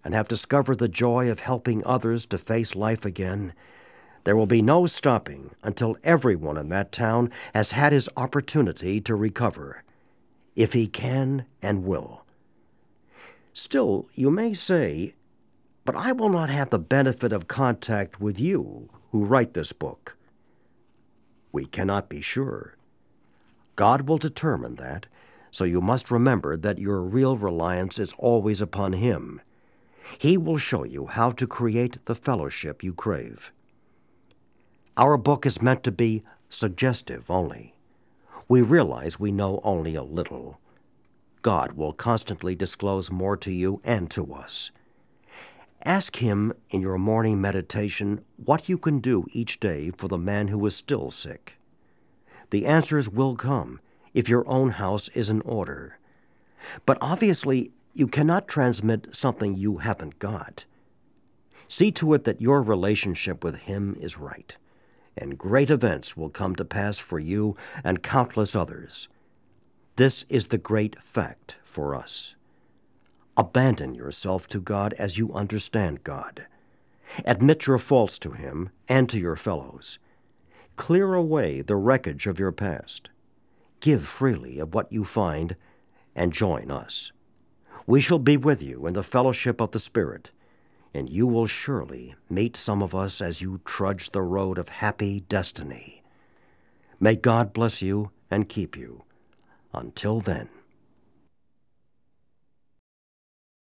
and have discovered the joy of helping others to face life again, there will be no stopping until everyone in that town has had his opportunity to recover, if he can and will. Still, you may say, "But I will not have the benefit of contact with you who write this book." We cannot be sure. God will determine that, so you must remember that your real reliance is always upon Him. He will show you how to create the fellowship you crave. Our book is meant to be suggestive only. We realize we know only a little. God will constantly disclose more to you and to us. Ask Him in your morning meditation what you can do each day for the man who is still sick. The answers will come if your own house is in order. But obviously, you cannot transmit something you haven't got. See to it that your relationship with Him is right, and great events will come to pass for you and countless others. This is the great fact for us. Abandon yourself to God as you understand God. Admit your faults to Him and to your fellows. Clear away the wreckage of your past. Give freely of what you find, and join us. We shall be with you in the fellowship of the Spirit, and you will surely meet some of us as you trudge the road of happy destiny. May God bless you and keep you. Until then.